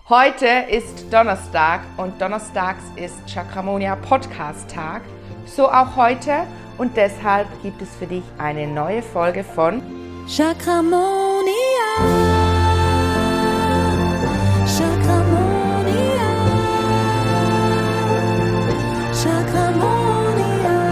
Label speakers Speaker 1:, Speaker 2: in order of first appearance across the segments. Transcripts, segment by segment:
Speaker 1: Heute ist Donnerstag und donnerstags ist Chakramonia Podcast Tag. So auch heute und deshalb gibt es für dich eine neue Folge von
Speaker 2: Chakramonia. Chakramonia. Chakramonia.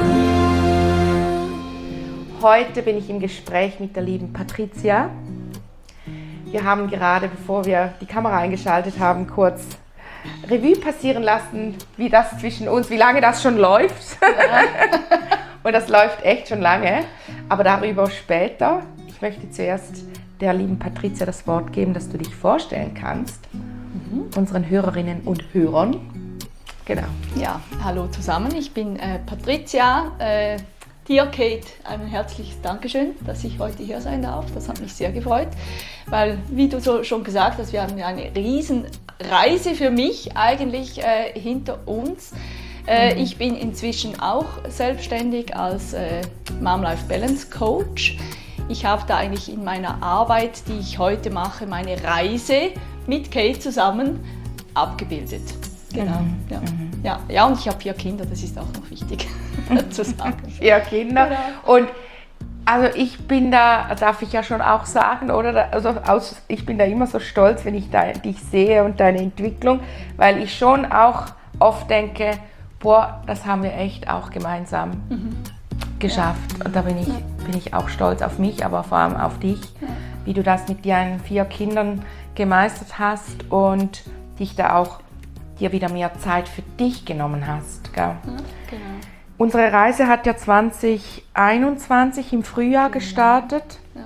Speaker 1: Heute bin ich im Gespräch mit der lieben Patricia. Wir haben gerade, bevor wir die Kamera eingeschaltet haben, kurz Revue passieren lassen, wie das zwischen uns, wie lange das schon läuft. Ja. Und das läuft echt schon lange, aber darüber später. Ich möchte zuerst der lieben Patricia das Wort geben, dass du dich vorstellen kannst, unseren Hörerinnen und Hörern.
Speaker 3: Genau. Ja, hallo zusammen, ich bin Patricia. Dir, Kate, ein herzliches Dankeschön, dass ich heute hier sein darf. Das hat mich sehr gefreut, weil, wie du so schon gesagt hast, wir haben eine riesen Reise für mich eigentlich hinter uns. Ich bin inzwischen auch selbstständig als Mom Life Balance Coach. Ich habe da eigentlich in meiner Arbeit, die ich heute mache, meine Reise mit Kate zusammen abgebildet. Genau. Ja, und ich habe 4 Kinder, das ist auch noch wichtig zu sagen.
Speaker 1: 4 Kinder. Genau. Und also ich bin da, darf ich ja schon auch sagen, oder? Also ich bin da immer so stolz, wenn ich dich sehe und deine Entwicklung, weil ich schon auch oft denke, boah, das haben wir echt auch gemeinsam geschafft. Ja. Und da bin ich auch stolz auf mich, aber vor allem auf dich, wie du das mit deinen 4 Kindern gemeistert hast und dich da auch dir wieder mehr Zeit für dich genommen hast. Gell? Ja, genau. Unsere Reise hat ja 2021 im Frühjahr gestartet. Ja.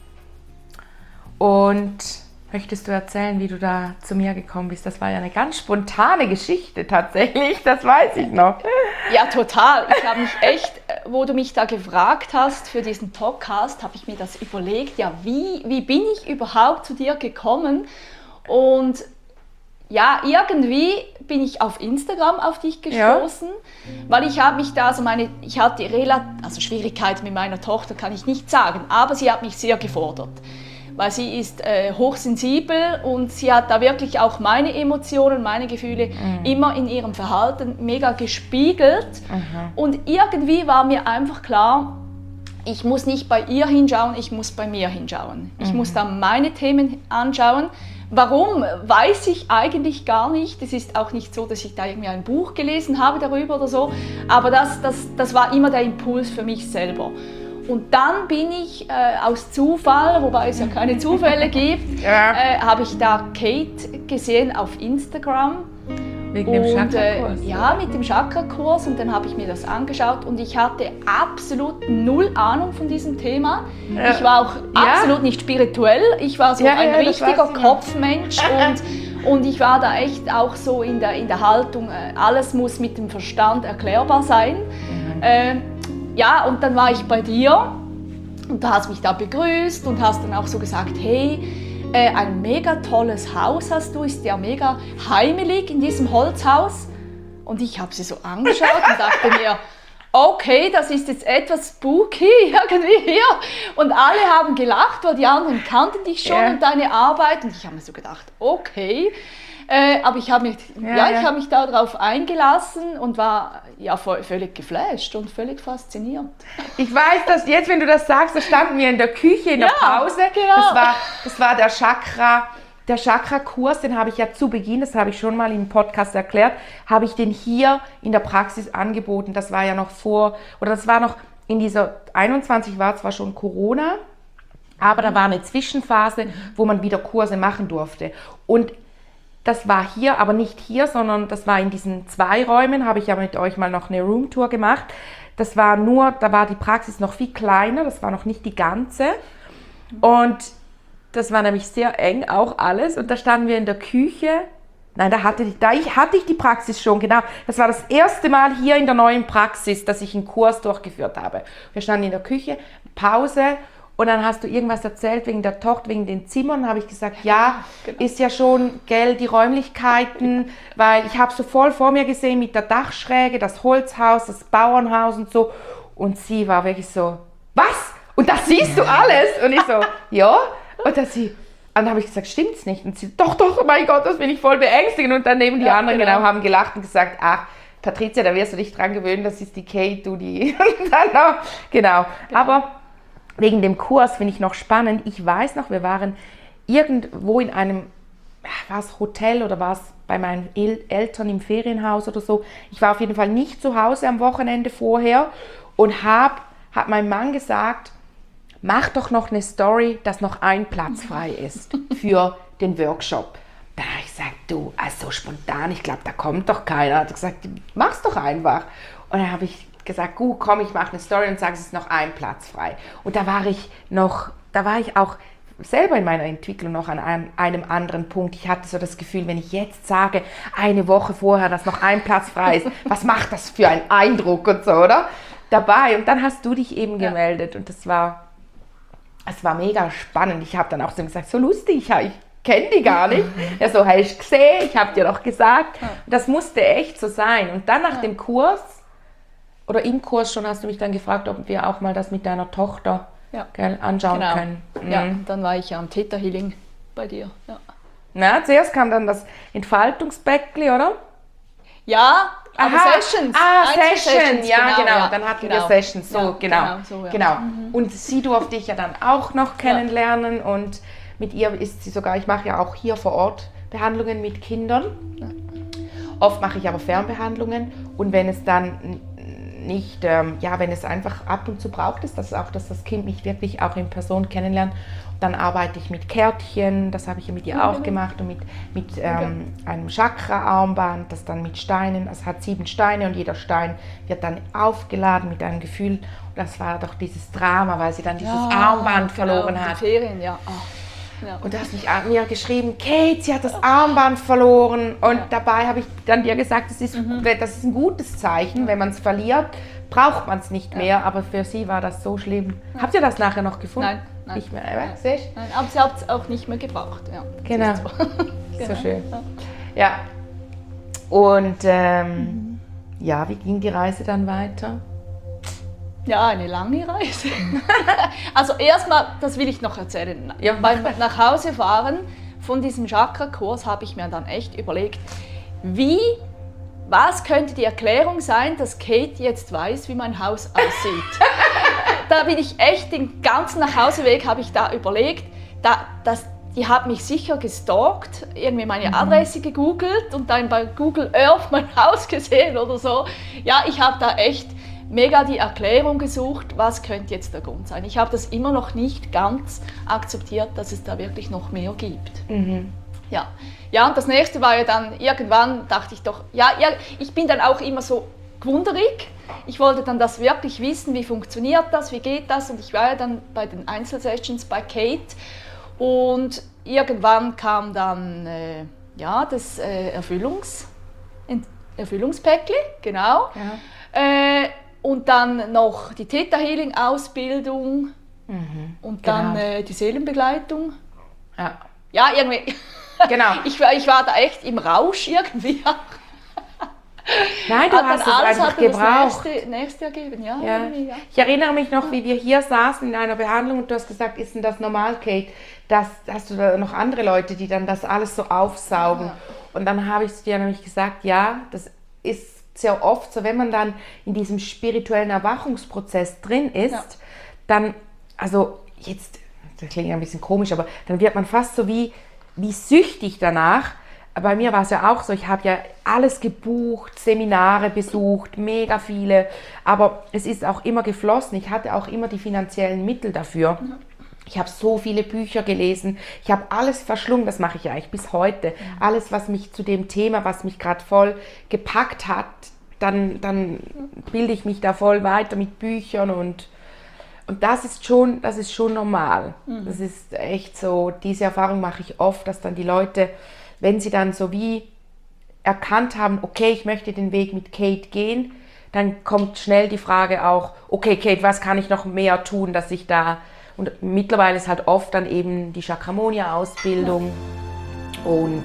Speaker 1: Und möchtest du erzählen, wie du da zu mir gekommen bist? Das war ja eine ganz spontane Geschichte tatsächlich, das weiß ich noch.
Speaker 3: Ja, total. Ich habe mich echt, wo du mich da gefragt hast für diesen Podcast, habe ich mir das überlegt, ja, wie bin ich überhaupt zu dir gekommen? Und ja, irgendwie bin ich auf Instagram auf dich gestoßen, weil ich habe mich da, ich hatte Schwierigkeiten mit meiner Tochter, kann ich nicht sagen, aber sie hat mich sehr gefordert, weil sie ist hochsensibel und sie hat da wirklich auch meine Emotionen, meine Gefühle immer in ihrem Verhalten mega gespiegelt und irgendwie war mir einfach klar, ich muss nicht bei ihr hinschauen, ich muss bei mir hinschauen. Ich muss da meine Themen anschauen. Warum, weiß ich eigentlich gar nicht. Es ist auch nicht so, dass ich da irgendwie ein Buch gelesen habe darüber oder so. Aber das war immer der Impuls für mich selber. Und dann bin ich aus Zufall, wobei es ja keine Zufälle gibt, habe ich da Kate gesehen auf Instagram.
Speaker 1: Wegen dem Chakra-Kurs?
Speaker 3: Ja, mit dem Chakra-Kurs und dann habe ich mir das angeschaut und ich hatte absolut null Ahnung von diesem Thema. Ja. Ich war auch absolut nicht spirituell, ich war so ein richtiger Kopfmensch und ich war da echt auch so in der Haltung, alles muss mit dem Verstand erklärbar sein. Und dann war ich bei dir und du hast mich da begrüßt und hast dann auch so gesagt, hey, ein mega tolles Haus hast du, ist ja mega heimelig in diesem Holzhaus. Und ich habe sie so angeschaut und dachte mir, okay, das ist jetzt etwas spooky irgendwie hier. Und alle haben gelacht, weil die anderen kannten dich schon und deine Arbeit. Und ich habe mir so gedacht, okay. Aber ich habe mich darauf eingelassen und war völlig geflasht und völlig fasziniert.
Speaker 1: Ich weiß, dass jetzt, wenn du das sagst, da standen wir in der Küche in der Pause. Genau. Das war der Chakra-Kurs, den habe ich ja zu Beginn, das habe ich schon mal im Podcast erklärt, habe ich den hier in der Praxis angeboten. Das war ja noch in dieser 21 war zwar schon Corona, aber da war eine Zwischenphase, wo man wieder Kurse machen durfte. Und das war hier, aber nicht hier, sondern das war in diesen 2 Räumen, habe ich ja mit euch mal noch eine Roomtour gemacht. Da war die Praxis noch viel kleiner, das war noch nicht die ganze. Und das war nämlich sehr eng auch alles. Und da standen wir in der Küche. Nein, da hatte ich die Praxis schon, genau. Das war das erste Mal hier in der neuen Praxis, dass ich einen Kurs durchgeführt habe. Wir standen in der Küche, Pause. Und dann hast du irgendwas erzählt wegen der Tochter, wegen den Zimmern. Habe ich gesagt, ja, genau. Ist ja schon, gell, die Räumlichkeiten, weil ich habe so voll vor mir gesehen mit der Dachschräge, das Holzhaus, das Bauernhaus und so. Und sie war wirklich so, was? Und das siehst du alles? Und ich so, ja. Und dann sie, dann habe ich gesagt, stimmt's nicht? Und sie, doch, oh mein Gott, das bin ich voll beängstigend. Und dann neben die anderen haben gelacht und gesagt, ach, Patricia, da wirst du dich dran gewöhnen, das ist die Kate, du die. Und dann noch, genau. Aber wegen dem Kurs finde ich noch spannend. Ich weiß noch, wir waren irgendwo in einem, war es Hotel oder war es bei meinen Eltern im Ferienhaus oder so. Ich war auf jeden Fall nicht zu Hause am Wochenende vorher und hat mein Mann gesagt, mach doch noch eine Story, dass noch ein Platz frei ist für den Workshop. Da habe ich gesagt, du, also spontan, ich glaube, da kommt doch keiner. Er hat gesagt, mach's doch einfach. Und dann habe ich gesagt, gut, komm, ich mache eine Story und sage, es ist noch ein Platz frei. Und da war ich auch selber in meiner Entwicklung noch an einem anderen Punkt. Ich hatte so das Gefühl, wenn ich jetzt sage, eine Woche vorher, dass noch ein Platz frei ist, was macht das für einen Eindruck und so, oder? Dabei. Und dann hast du dich eben gemeldet und es war mega spannend. Ich habe dann auch so gesagt, so lustig, ich kenne die gar nicht. Ja, so, hast du gesehen, ich habe dir doch gesagt. Und das musste echt so sein. Und dann nach dem Kurs, oder im Kurs schon, hast du mich dann gefragt, ob wir auch mal das mit deiner Tochter anschauen können.
Speaker 3: Ja, dann war ich ja am Theta Healing bei dir. Ja.
Speaker 1: Na, zuerst kam dann das Entfaltungsbäckli, oder?
Speaker 3: Ja, aber Sessions.
Speaker 1: Sessions, ja, genau. Dann hatten wir Sessions, so,
Speaker 3: ja,
Speaker 1: genau. Und sie durfte ich ja dann auch noch kennenlernen und mit ihr ist sie sogar, ich mache ja auch hier vor Ort Behandlungen mit Kindern. Oft mache ich aber Fernbehandlungen und wenn es dann nicht, wenn es einfach ab und zu braucht ist, dass das Kind mich wirklich auch in Person kennenlernt, dann arbeite ich mit Kärtchen, das habe ich ja mit ihr auch gemacht und mit einem Chakra-Armband, das dann mit Steinen, es hat 7 Steine und jeder Stein wird dann aufgeladen mit einem Gefühl. Und das war doch dieses Drama, weil sie dann dieses Armband verloren hat.
Speaker 3: Die Ferien, ja.
Speaker 1: Und du hast mir geschrieben, Kate, sie hat das Armband verloren. Und dabei habe ich dann dir gesagt, das ist ein gutes Zeichen. Wenn man es verliert, braucht man es nicht mehr. Aber für sie war das so schlimm. Habt ihr das nachher noch gefunden?
Speaker 3: Nein.
Speaker 1: Nicht mehr,
Speaker 3: nein, aber sie hat es auch nicht mehr gebraucht. Ja,
Speaker 1: genau. So schön. Ja. Und wie ging die Reise dann weiter?
Speaker 3: Ja, eine lange Reise. Also erstmal, das will ich noch erzählen. Beim Nachhausefahren von diesem Chakra-Kurs habe ich mir dann echt überlegt, was könnte die Erklärung sein, dass Kate jetzt weiß, wie mein Haus aussieht. Da bin ich echt den ganzen Nachhauseweg habe ich da überlegt, die hat mich sicher gestalkt, irgendwie meine Adresse gegoogelt und dann bei Google Earth mein Haus gesehen oder so. Ja, ich habe da echt mega die Erklärung gesucht, was könnte jetzt der Grund sein. Ich habe das immer noch nicht ganz akzeptiert, dass es da wirklich noch mehr gibt. Ja, und das nächste war ja dann, irgendwann dachte ich doch, ich bin dann auch immer so gewunderig. Ich wollte dann das wirklich wissen, wie funktioniert das, wie geht das, und ich war ja dann bei den Einzelsessions bei Kate und irgendwann kam dann das Erfüllungspäckli, genau. Ja. Und dann noch die Theta Healing Ausbildung und dann die Seelenbegleitung. Ja, irgendwie.
Speaker 1: Genau.
Speaker 3: Ich war da echt im Rausch irgendwie.
Speaker 1: Nein, du hast es einfach gebraucht.
Speaker 3: Das nächste ergeben, ja.
Speaker 1: Ich erinnere mich noch, wie wir hier saßen in einer Behandlung und du hast gesagt, ist denn das normal, Kate? Hast du da noch andere Leute, die dann das alles so aufsaugen? Ja. Und dann habe ich dir nämlich gesagt, ja, das ist sehr oft so, wenn man dann in diesem spirituellen Erwachungsprozess drin ist, dann, also jetzt, das klingt ja ein bisschen komisch, aber dann wird man fast so wie süchtig danach. Bei mir war es ja auch so, ich habe ja alles gebucht, Seminare besucht, mega viele, aber es ist auch immer geflossen. Ich hatte auch immer die finanziellen Mittel dafür. Ich habe so viele Bücher gelesen, ich habe alles verschlungen, das mache ich ja eigentlich bis heute. Alles, was mich zu dem Thema, was mich gerade voll gepackt hat, dann bilde ich mich da voll weiter mit Büchern und das ist schon normal. Das ist echt so, diese Erfahrung mache ich oft, dass dann die Leute, wenn sie dann so wie erkannt haben, okay, ich möchte den Weg mit Kate gehen, dann kommt schnell die Frage auch, okay, Kate, was kann ich noch mehr tun, dass ich da... Und mittlerweile ist halt oft dann eben die Chakramonia-Ausbildung und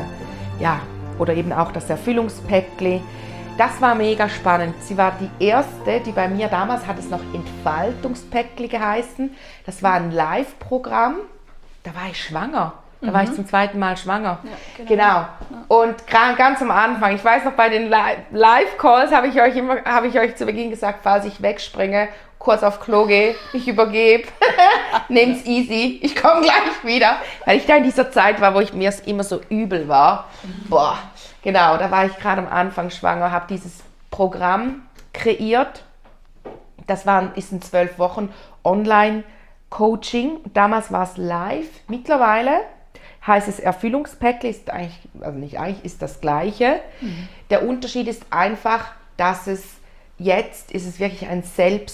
Speaker 1: oder eben auch das Erfüllungspäckli. Das war mega spannend. Sie war die erste, die bei mir, damals hat es noch Entfaltungspäckli geheißen. Das war ein Live-Programm, da war ich schwanger. Da war ich zum 2. Mal schwanger.
Speaker 3: Ja,
Speaker 1: Genau.
Speaker 3: Ja.
Speaker 1: Und ganz am Anfang, ich weiß noch, bei den Live-Calls habe ich euch zu Beginn gesagt, falls ich wegspringe, kurz auf Klo gehe, mich übergebe, nehmt's easy, ich komme gleich wieder. Weil ich da in dieser Zeit war, wo mir es immer so übel war. Boah, genau, da war ich gerade am Anfang schwanger, habe dieses Programm kreiert. Das ist ein 12 Wochen Online-Coaching. Damals war es live. Mittlerweile heißt es Erfüllungspäckli, ist ist das Gleiche. Der Unterschied ist einfach, dass jetzt ist es wirklich ein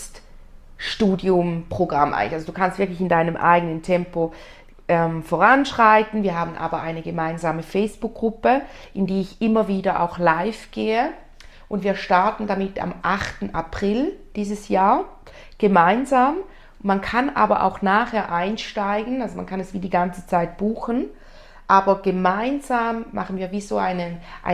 Speaker 1: Selbststudiumprogramm eigentlich. Also du kannst wirklich in deinem eigenen Tempo voranschreiten. Wir haben aber eine gemeinsame Facebook-Gruppe, in die ich immer wieder auch live gehe. Und wir starten damit am 8. April dieses Jahr gemeinsam. Man kann aber auch nachher einsteigen, also man kann es wie die ganze Zeit buchen. Aber gemeinsam machen wir wie so eine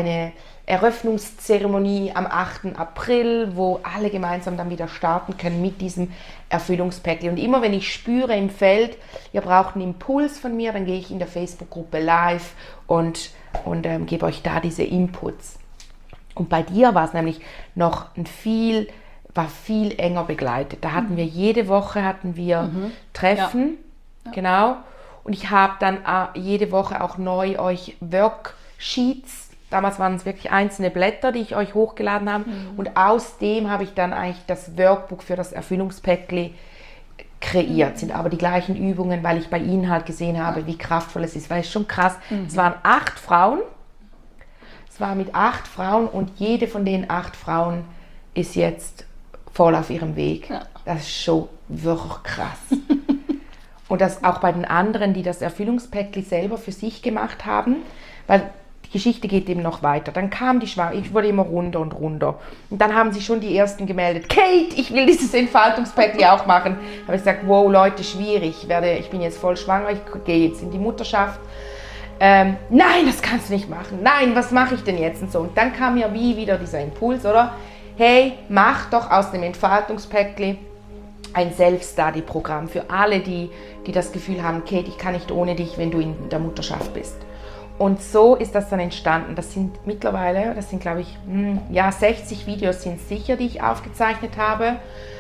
Speaker 1: Eröffnungszeremonie am 8. April, wo alle gemeinsam dann wieder starten können mit diesem Erfüllungspäckli. Und immer wenn ich spüre im Feld, ihr braucht einen Impuls von mir, dann gehe ich in der Facebook-Gruppe live und gebe euch da diese Inputs. Und bei dir war es nämlich noch viel enger begleitet. Da hatten wir jede Woche Treffen, genau. Und ich habe dann jede Woche auch neu euch Worksheets, damals waren es wirklich einzelne Blätter, die ich euch hochgeladen habe. Und aus dem habe ich dann eigentlich das Workbook für das Erfüllungspäckli kreiert. Sind aber die gleichen Übungen, weil ich bei Ihnen halt gesehen habe, wie kraftvoll es ist. Weil es schon krass, es waren 8 Frauen. Es war mit 8 Frauen und jede von den 8 Frauen ist jetzt voll auf ihrem Weg. Ja. Das ist schon wirklich krass. Und das auch bei den anderen, die das Erfüllungspäckli selber für sich gemacht haben, weil die Geschichte geht eben noch weiter. Dann kam die Schwangerschaft, ich wurde immer runter und runter. Und dann haben sich schon die Ersten gemeldet, Kate, ich will dieses Entfaltungspäckli auch machen. Da habe ich gesagt, wow Leute, schwierig, ich bin jetzt voll schwanger, ich gehe jetzt in die Mutterschaft. Nein, das kannst du nicht machen. Nein, was mache ich denn jetzt und so. Und dann kam ja wieder dieser Impuls, oder? Hey, mach doch aus dem Entfaltungspäckli ein Self-Study-Programm für alle, die das Gefühl haben, Kate, ich kann nicht ohne dich, wenn du in der Mutterschaft bist. Und so ist das dann entstanden. Das sind glaube ich, 60 Videos sind sicher, die ich aufgezeichnet habe,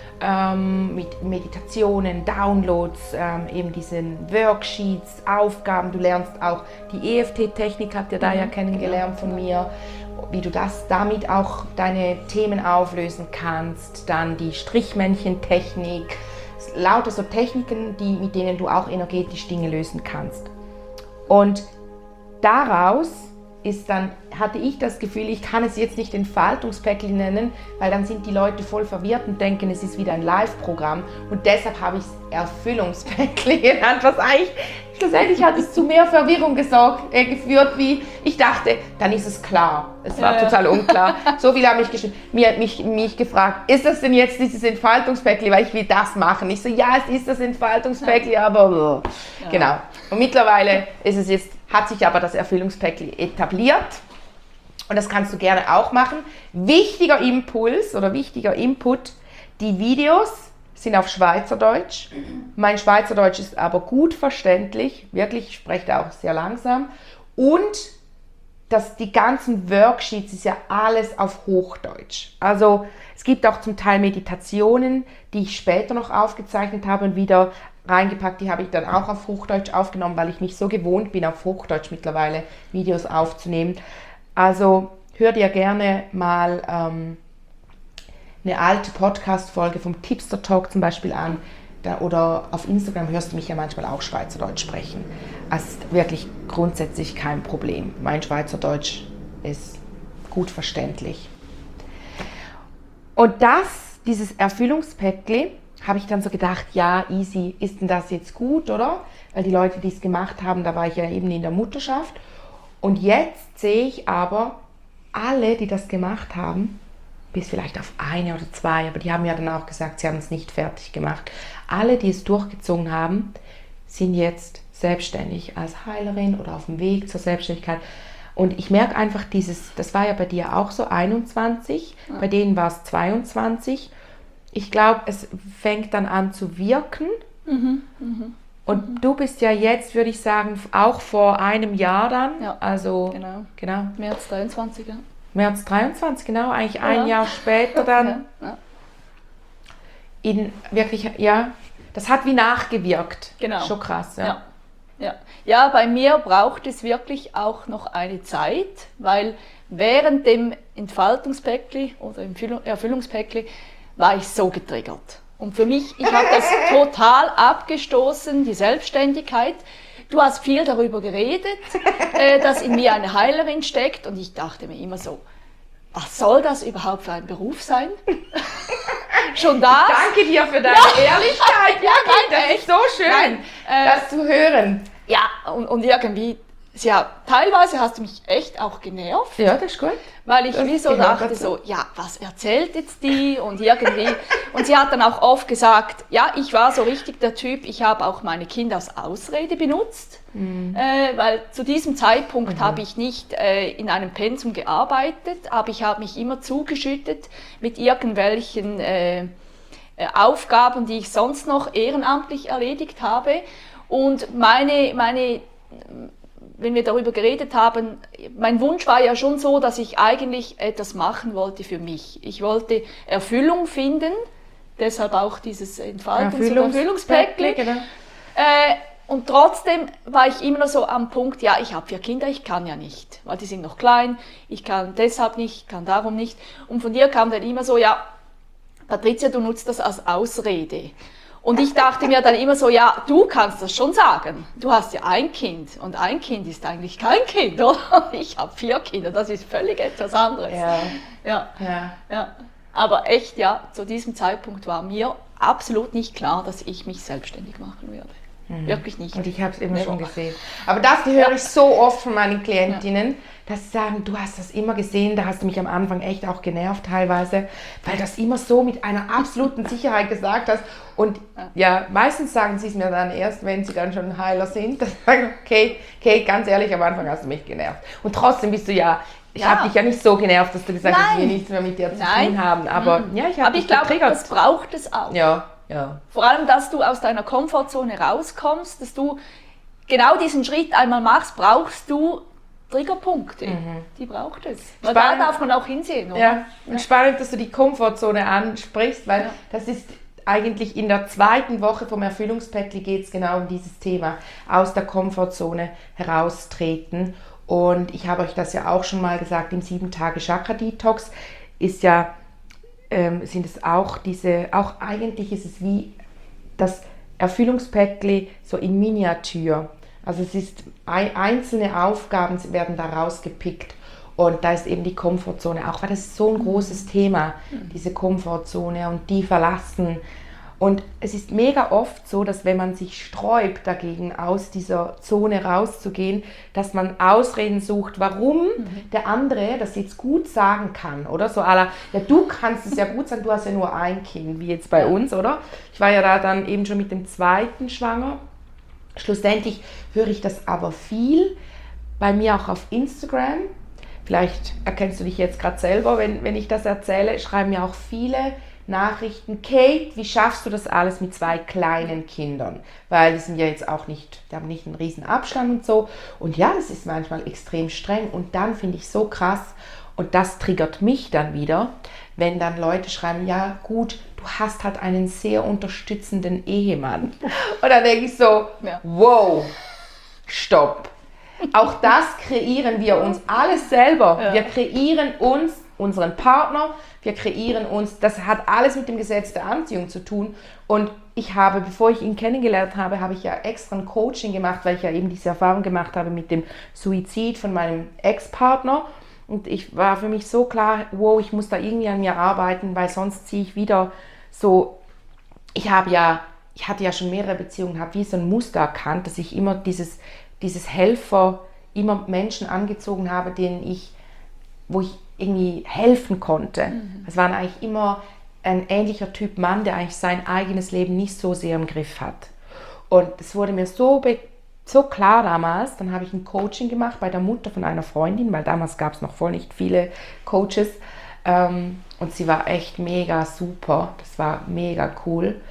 Speaker 1: mit Meditationen, Downloads, eben diesen Worksheets, Aufgaben. Du lernst auch die EFT-Technik, habt ihr da ja kennengelernt von mir, wie du damit auch deine Themen auflösen kannst. Dann die Strichmännchen-Technik, lauter so Techniken, mit denen du auch energetisch Dinge lösen kannst. Und daraus hatte ich das Gefühl, ich kann es jetzt nicht Entfaltungspäckli nennen, weil dann sind die Leute voll verwirrt und denken, es ist wieder ein Live-Programm. Und deshalb habe ich es Erfüllungspäckli genannt, was eigentlich schlussendlich hat es zu mehr Verwirrung geführt, wie ich dachte, dann ist es klar. Es war total unklar. So viele haben mich gefragt, ist das denn jetzt dieses Entfaltungspäckli, weil ich will das machen. Ich so, ja, es ist das Entfaltungspäckli, aber genau. Und mittlerweile hat sich aber das Erfüllungspäckli etabliert. Und das kannst du gerne auch machen. Wichtiger Impuls oder wichtiger Input, die Videos sind auf Schweizerdeutsch. Mein Schweizerdeutsch ist aber gut verständlich, wirklich, ich spreche da auch sehr langsam. Und die ganzen Worksheets ist ja alles auf Hochdeutsch. Also es gibt auch zum Teil Meditationen, die ich später noch aufgezeichnet habe und wieder reingepackt. Die habe ich dann auch auf Hochdeutsch aufgenommen, weil ich mich so gewohnt bin, auf Hochdeutsch mittlerweile Videos aufzunehmen. Also hör dir gerne mal eine alte Podcast-Folge vom Tipster Talk zum Beispiel an. Oder auf Instagram hörst du mich ja manchmal auch Schweizerdeutsch sprechen. Es ist wirklich grundsätzlich kein Problem. Mein Schweizerdeutsch ist gut verständlich. Und dieses Erfüllungspäckli, habe ich dann so gedacht, ja, easy, ist denn das jetzt gut, oder? Weil die Leute, die es gemacht haben, da war ich ja eben in der Mutterschaft. Und jetzt sehe ich aber, alle, die das gemacht haben, bis vielleicht auf 1 oder 2, aber die haben ja dann auch gesagt, sie haben es nicht fertig gemacht. Alle, die es durchgezogen haben, sind jetzt selbstständig als Heilerin oder auf dem Weg zur Selbstständigkeit. Und ich merke einfach das war ja bei dir auch so 21, bei denen war es 22. Ich glaube, es fängt dann an zu wirken. Und du bist ja jetzt, würde ich sagen, auch vor einem Jahr dann,
Speaker 3: Ja,
Speaker 1: also
Speaker 3: genau. März 23, ja.
Speaker 1: März 23, genau, eigentlich ein Jahr später dann,
Speaker 3: Ja.
Speaker 1: in wirklich, ja, das hat wie nachgewirkt.
Speaker 3: Genau.
Speaker 1: Schon krass, ja.
Speaker 3: Ja, bei mir braucht es wirklich auch noch eine Zeit, weil während dem Entfaltungspäckli oder im Erfüllungspäckli war ich so getriggert. Und für mich, ich habe das total abgestoßen, die Selbstständigkeit. Du hast viel darüber geredet, dass in mir eine Heilerin steckt und ich dachte mir immer so, was soll das überhaupt für ein Beruf sein? Schon das?
Speaker 1: Danke dir für deine Ehrlichkeit. Ja, das ist so schön, das zu hören.
Speaker 3: Ja, und irgendwie, ja, teilweise hast du mich echt auch genervt.
Speaker 1: Ja, das ist gut.
Speaker 3: Weil ich wie so dachte, so, ja, was erzählt jetzt die? Und irgendwie, und sie hat dann auch oft gesagt, ja, ich war so richtig der Typ, ich habe auch meine Kinder als Ausrede benutzt, weil zu diesem Zeitpunkt habe ich nicht in einem Pensum gearbeitet, aber ich habe mich immer zugeschüttet mit irgendwelchen Aufgaben, die ich sonst noch ehrenamtlich erledigt habe. Und wenn wir darüber geredet haben, mein Wunsch war ja schon so, dass ich eigentlich etwas machen wollte für mich. Ich wollte Erfüllung finden, deshalb auch dieses Entfaltungs- und Erfüllungspäckli.
Speaker 1: Genau.
Speaker 3: Und trotzdem war ich immer noch so am Punkt, ja, ich habe 4 Kinder, ich kann ja nicht, weil die sind noch klein, ich kann deshalb nicht, kann darum nicht. Und von dir kam dann immer so, ja, Patricia, du nutzt das als Ausrede. Und ich dachte mir dann immer so, ja, du kannst das schon sagen. Du hast ja ein Kind und ein Kind ist eigentlich kein Kind, oder? Ich habe 4 Kinder, das ist völlig etwas anderes. Ja. Aber echt, ja, zu diesem Zeitpunkt war mir absolut nicht klar, dass ich mich selbstständig machen werde. Wirklich nicht.
Speaker 1: Und ich habe es immer schon gesehen. Aber das höre ich so oft von meinen Klientinnen, dass sie sagen, du hast das immer gesehen, da hast du mich am Anfang echt auch genervt teilweise, weil das immer so mit einer absoluten Sicherheit gesagt hast. Und ja, meistens sagen sie es mir dann erst, wenn sie dann schon Heiler sind. Dann sagen, okay, ganz ehrlich, am Anfang hast du mich genervt. Und trotzdem bist du ich habe dich ja nicht so genervt, dass du gesagt hast, ich will nichts mehr mit dir zu tun haben. Aber ja, ich habe dich
Speaker 3: glaube,
Speaker 1: getriggert.
Speaker 3: das braucht es auch.
Speaker 1: Ja.
Speaker 3: Vor allem, dass du aus deiner Komfortzone rauskommst, dass du genau diesen Schritt einmal machst, brauchst du Triggerpunkte. Die braucht es. Weil da darf man auch hinsehen, oder?
Speaker 1: Ja, und spannend, dass du die Komfortzone ansprichst, weil das ist eigentlich in der 2. Woche vom Erfüllungspäckli geht es genau um dieses Thema, aus der Komfortzone heraustreten. Und ich habe euch das ja auch schon mal gesagt, im 7-Tage-Chakra-Detox ist ja sind es auch eigentlich ist es wie das Erfüllungspäckli so in Miniatur. Also es ist einzelne Aufgaben werden da rausgepickt und da ist eben die Komfortzone auch, weil das ist so ein großes Thema, diese Komfortzone und die verlassen. Und es ist mega oft so, dass wenn man sich sträubt dagegen, aus dieser Zone rauszugehen, dass man Ausreden sucht, warum der andere das jetzt gut sagen kann, oder? So à la, ja, du kannst es ja gut sagen, du hast ja nur ein Kind, wie jetzt bei uns, oder? Ich war ja da dann eben schon mit dem 2. schwanger. Schlussendlich höre ich das aber viel, bei mir auch auf Instagram. Vielleicht erkennst du dich jetzt gerade selber, wenn ich das erzähle, schreiben mir auch viele Nachrichten, Kate, wie schaffst du das alles mit 2 kleinen Kindern? Weil die sind ja jetzt auch nicht, die haben nicht einen riesen Abstand und so. Und ja, das ist manchmal extrem streng. Und dann finde ich so krass, und das triggert mich dann wieder, wenn dann Leute schreiben, ja gut, du hast halt einen sehr unterstützenden Ehemann. Und dann denke ich so, wow, stopp. Auch das kreieren wir uns alles selber. Wir kreieren uns unseren Partner, wir kreieren uns, das hat alles mit dem Gesetz der Anziehung zu tun. Und ich habe, bevor ich ihn kennengelernt habe, habe ich ja extra ein Coaching gemacht, weil ich ja eben diese Erfahrung gemacht habe mit dem Suizid von meinem Ex-Partner. Und ich war für mich so klar, wow, ich muss da irgendwie an mir arbeiten, weil sonst ziehe ich wieder so, ich hatte ja schon mehrere Beziehungen, habe wie so ein Muster erkannt, dass ich immer dieses Helfer, immer Menschen angezogen habe, wo ich irgendwie helfen konnte. Es waren eigentlich immer ein ähnlicher Typ Mann, der eigentlich sein eigenes Leben nicht so sehr im Griff hat. Und es wurde mir so klar damals, dann habe ich ein Coaching gemacht bei der Mutter von einer Freundin, weil damals gab es noch voll nicht viele Coaches. Und sie war echt mega super, das war mega cool.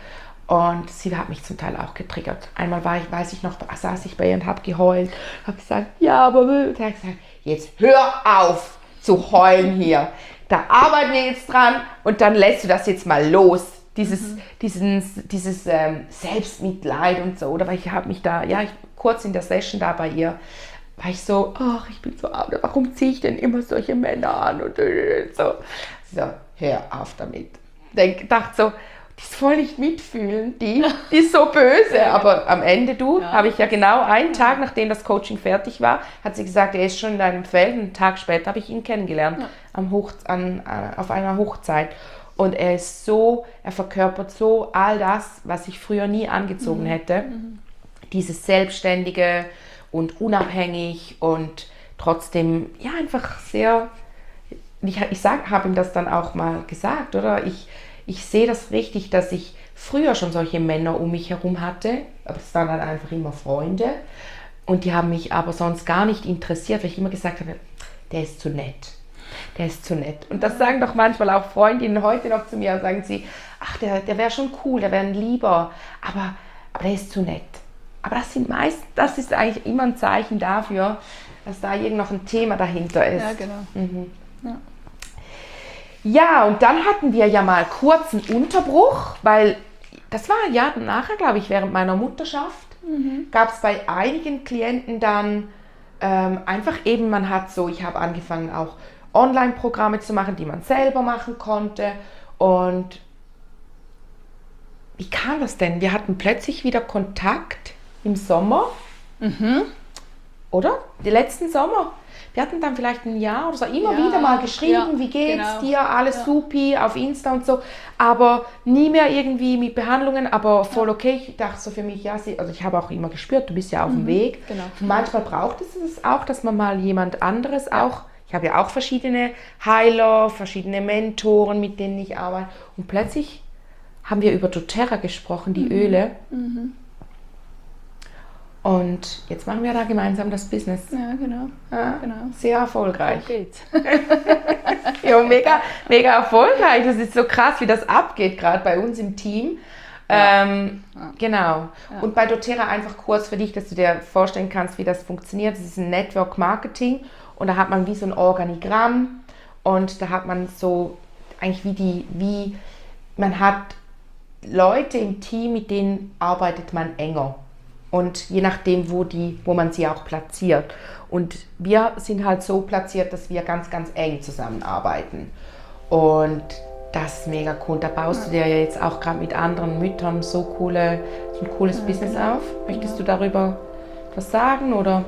Speaker 1: Und sie hat mich zum Teil auch getriggert. Einmal weiß ich noch, saß ich bei ihr und habe geheult. Habe gesagt, ja, aber... Und er hat gesagt, jetzt hör auf zu heulen hier. Da arbeiten wir jetzt dran und dann lässt du das jetzt mal los. Dieses Selbstmitleid und so. Oder weil ich habe mich da, kurz in der Session da bei ihr, war ich so, ach, ich bin so arm, warum ziehe ich denn immer solche Männer an und so. So, hör auf damit. Dachte so, die ist voll nicht mitfühlen, die ist so böse. Aber am Ende, habe ich ja genau einen Tag, nachdem das Coaching fertig war, hat sie gesagt, er ist schon in deinem Feld. Einen Tag später habe ich ihn kennengelernt, auf einer Hochzeit. Und er verkörpert so all das, was ich früher nie angezogen hätte. Dieses Selbstständige und unabhängig und trotzdem, einfach sehr, habe ihm das dann auch mal gesagt, oder? Ich sehe das richtig, dass ich früher schon solche Männer um mich herum hatte, aber es waren dann einfach immer Freunde und die haben mich aber sonst gar nicht interessiert, weil ich immer gesagt habe, der ist zu nett. Der ist zu nett. Und das sagen doch manchmal auch Freundinnen heute noch zu mir, sagen sie, ach, der wäre schon cool, der wäre ein Lieber, aber der ist zu nett. Aber das ist eigentlich immer ein Zeichen dafür, dass da irgend noch ein Thema dahinter ist.
Speaker 3: Ja, genau. Ja.
Speaker 1: Ja, und dann hatten wir ja mal kurz einen Unterbruch, weil das war ja nachher, glaube ich, während meiner Mutterschaft, gab es bei einigen Klienten dann einfach eben, ich habe angefangen auch Online-Programme zu machen, die man selber machen konnte. Und wie kam das denn? Wir hatten plötzlich wieder Kontakt im Sommer, oder? Den letzten Sommer. Wir hatten dann vielleicht ein Jahr oder so immer wieder mal geschrieben, wie geht's dir, alles supi, auf Insta und so, aber nie mehr irgendwie mit Behandlungen, aber voll okay. Ich dachte so für mich, also ich habe auch immer gespürt, du bist ja auf dem Weg.
Speaker 3: Genau.
Speaker 1: Und manchmal braucht es auch, dass man mal jemand anderes auch, ich habe ja auch verschiedene Heiler, verschiedene Mentoren, mit denen ich arbeite, und plötzlich haben wir über doTERRA gesprochen, die Öle. Und jetzt machen wir da gemeinsam das Business.
Speaker 3: Ja, genau. Genau.
Speaker 1: Sehr erfolgreich.
Speaker 3: So geht's.
Speaker 1: Ja, mega, mega erfolgreich. Das ist so krass, wie das abgeht, gerade bei uns im Team. Genau. Ja. Und bei doTERRA einfach kurz für dich, dass du dir vorstellen kannst, wie das funktioniert. Das ist ein Network Marketing und da hat man wie so ein Organigramm und da hat man so eigentlich man hat Leute im Team, mit denen arbeitet man enger. Und je nachdem, wo man sie auch platziert. Und wir sind halt so platziert, dass wir ganz, ganz eng zusammenarbeiten. Und das ist mega cool. Da baust du dir ja jetzt auch gerade mit anderen Müttern so ein cooles Business auf. Möchtest du darüber was sagen, oder?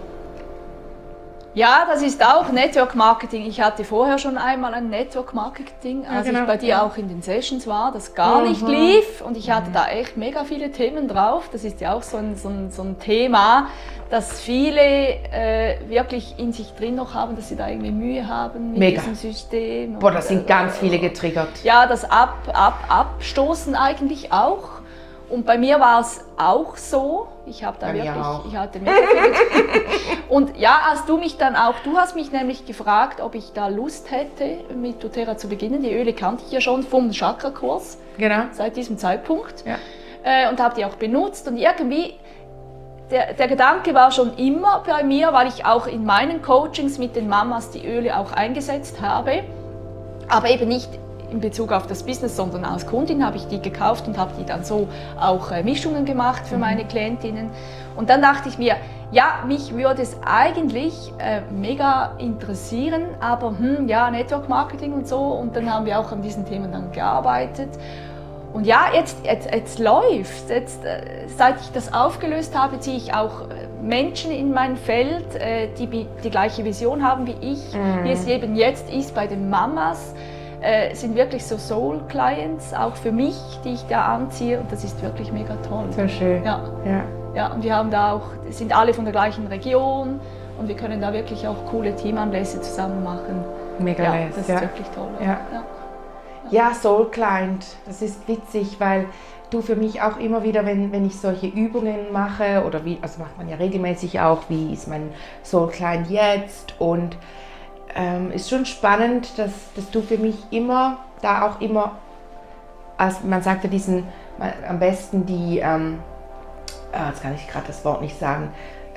Speaker 3: Ja, das ist auch Network Marketing. Ich hatte vorher schon einmal ein Network Marketing, als ich bei dir auch in den Sessions war, das gar nicht lief, und ich hatte da echt mega viele Themen drauf. Das ist ja auch so ein Thema, das viele wirklich in sich drin noch haben, dass sie da irgendwie Mühe haben mit diesem System.
Speaker 1: Boah, das sind ganz viele getriggert.
Speaker 3: Ja, das Abstoßen eigentlich auch. Und bei mir war es auch so. Ich habe da ich hatte mega viel. Und ja, du hast mich nämlich gefragt, ob ich da Lust hätte, mit doTERRA zu beginnen. Die Öle kannte ich ja schon vom Chakra-Kurs.
Speaker 1: Genau.
Speaker 3: Seit diesem Zeitpunkt.
Speaker 1: Ja.
Speaker 3: Und habe die auch benutzt. Und irgendwie, der Gedanke war schon immer bei mir, weil ich auch in meinen Coachings mit den Mamas die Öle auch eingesetzt habe. Aber eben nicht in Bezug auf das Business, sondern als Kundin habe ich die gekauft und habe die dann so auch Mischungen gemacht für meine Klientinnen. Und dann dachte ich mir, ja, mich würde es eigentlich mega interessieren, aber Network Marketing und so. Und dann haben wir auch an diesen Themen dann gearbeitet. Und ja, jetzt läuft es. Seit ich das aufgelöst habe, ziehe ich auch Menschen in mein Feld, die gleiche Vision haben wie ich, wie es eben jetzt ist bei den Mamas. Sind wirklich so Soul-Clients, auch für mich, die ich da anziehe, und das ist wirklich mega toll.
Speaker 1: So schön.
Speaker 3: Ja, und wir haben da auch, sind alle von der gleichen Region und wir können da wirklich auch coole Teamanlässe zusammen machen.
Speaker 1: Mega nice.
Speaker 3: Das ist wirklich toll.
Speaker 1: Ja, Soul-Client, das ist witzig, weil du für mich auch immer wieder, wenn ich solche Übungen mache, also macht man ja regelmäßig auch, wie ist mein Soul-Client jetzt, und ist schon spannend, dass du für mich immer, also man sagt ja diesen am besten die, jetzt kann ich gerade das Wort nicht sagen,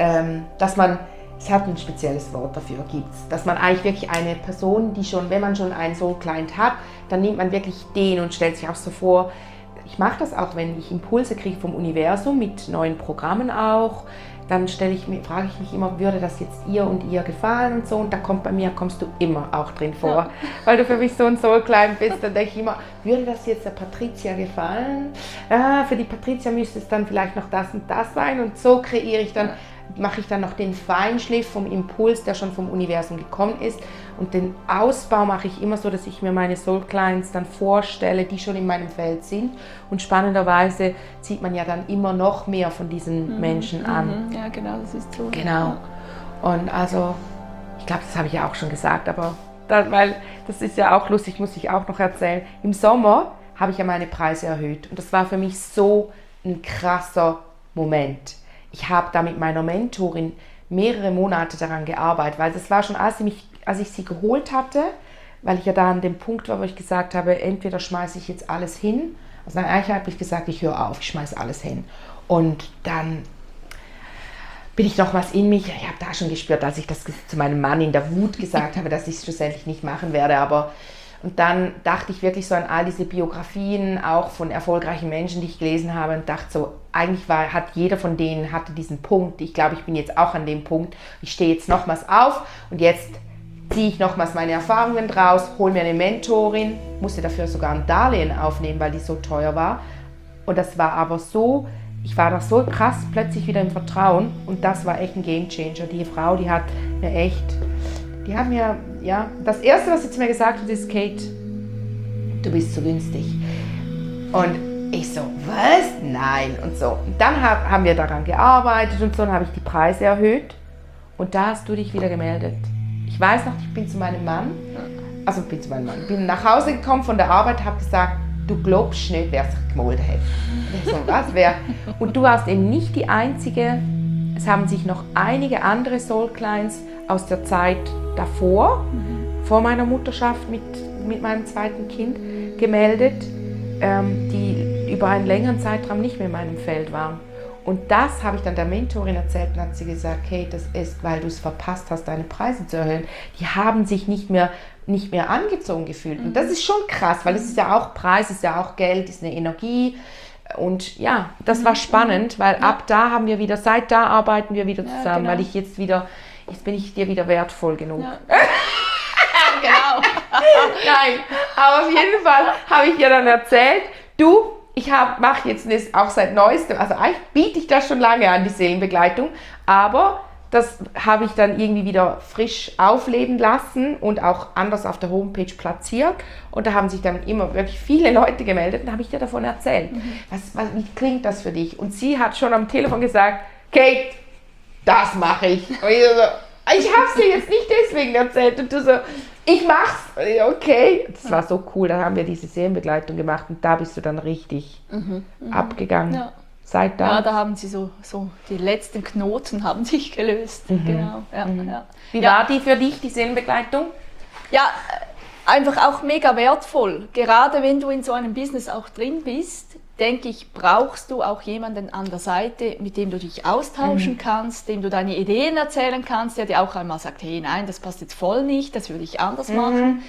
Speaker 1: es hat ein spezielles Wort dafür, gibt's, dass man eigentlich wirklich eine Person, die schon, wenn man schon einen Soul Client hat, dann nimmt man wirklich den und stellt sich auch so vor. Ich mache das auch, wenn ich Impulse kriege vom Universum, mit neuen Programmen auch, dann frage ich mich immer, würde das jetzt ihr und ihr gefallen und so, und da kommst du immer auch drin vor, ja. Weil du für mich so ein Soul Client bist, dann denke ich immer, würde das jetzt der Patricia gefallen? Für die Patricia müsste es dann vielleicht noch das und das sein, und so kreiere ich dann, mache ich dann noch den Feinschliff vom Impuls, der schon vom Universum gekommen ist, und den Ausbau mache ich immer so, dass ich mir meine Soul Clients dann vorstelle, die schon in meinem Feld sind, und spannenderweise zieht man ja dann immer noch mehr von diesen Menschen an.
Speaker 3: Ja, genau, das ist so.
Speaker 1: Genau. Und also, ich glaube, das habe ich ja auch schon gesagt, aber weil das ist ja auch lustig, muss ich auch noch erzählen. Im Sommer habe ich ja meine Preise erhöht, und das war für mich so ein krasser Moment. Ich habe da mit meiner Mentorin mehrere Monate daran gearbeitet, weil das war schon, als ich sie geholt hatte, weil ich ja da an dem Punkt war, wo ich gesagt habe, entweder schmeiße ich jetzt alles hin, also eigentlich habe ich gesagt, ich höre auf, ich schmeiße alles hin. Und dann bin ich noch was in mich, ich habe da schon gespürt, als ich das zu meinem Mann in der Wut gesagt habe, dass ich es schlussendlich nicht machen werde, aber und dann dachte ich wirklich so an all diese Biografien, auch von erfolgreichen Menschen, die ich gelesen habe, und dachte so, eigentlich hat jeder von denen hatte diesen Punkt. Ich glaube, ich bin jetzt auch an dem Punkt. Ich stehe jetzt nochmals auf und jetzt ziehe ich nochmals meine Erfahrungen draus, hole mir eine Mentorin, musste dafür sogar ein Darlehen aufnehmen, weil die so teuer war. Und das war aber so, ich war da so krass plötzlich wieder im Vertrauen, und das war echt ein Gamechanger. Die Frau, die hat mir, ja, das Erste, was sie zu mir gesagt hat, ist, Kate, du bist zu günstig. Und ich so, was? Nein. Und so. Und dann haben wir daran gearbeitet und so, dann habe ich die Preise erhöht, und da hast du dich wieder gemeldet. Ich weiß noch, ich bin nach Hause gekommen von der Arbeit, habe gesagt, du glaubst nicht, wer sich gemeldet hat. Und ich so, was, wer? Und du warst eben nicht die Einzige, es haben sich noch einige andere Soul Clients aus der Zeit davor, vor meiner Mutterschaft mit meinem zweiten Kind, gemeldet, die über einen längeren Zeitraum nicht mehr in meinem Feld waren. Und das habe ich dann der Mentorin erzählt, und hat sie gesagt, hey, das ist, weil du es verpasst hast, deine Preise zu erhöhen. Die haben sich nicht mehr angezogen gefühlt. Und das ist schon krass, weil es ist ja auch Preis, ist ja auch Geld, ist eine Energie. Und ja, das war spannend, weil ab da seit da arbeiten wir wieder zusammen, genau. Weil jetzt bin ich dir wieder wertvoll genug. Ja. Genau. Nein, aber auf jeden Fall habe ich ihr dann erzählt, ich mache jetzt auch seit Neuestem, also eigentlich biete ich das schon lange an, die Seelenbegleitung, aber das habe ich dann irgendwie wieder frisch aufleben lassen und auch anders auf der Homepage platziert, und da haben sich dann immer wirklich viele Leute gemeldet, und da habe ich dir davon erzählt. Wie klingt das für dich? Und sie hat schon am Telefon gesagt, Kate, das mache ich. Und ich so, ich habe es dir jetzt nicht deswegen erzählt, und du so, ich mach's. Okay, das war so cool, da haben wir diese Seelenbegleitung gemacht, und da bist du dann richtig abgegangen. Ja. Seit da?
Speaker 3: Ja, da haben sie so die letzten Knoten haben sich gelöst. Genau. Ja.
Speaker 1: Wie war die für dich, die Seelenbegleitung?
Speaker 3: Ja, einfach auch mega wertvoll. Gerade wenn du in so einem Business auch drin bist, denke ich, brauchst du auch jemanden an der Seite, mit dem du dich austauschen kannst, dem du deine Ideen erzählen kannst, der dir auch einmal sagt, hey, nein, das passt jetzt voll nicht, das würde ich anders machen.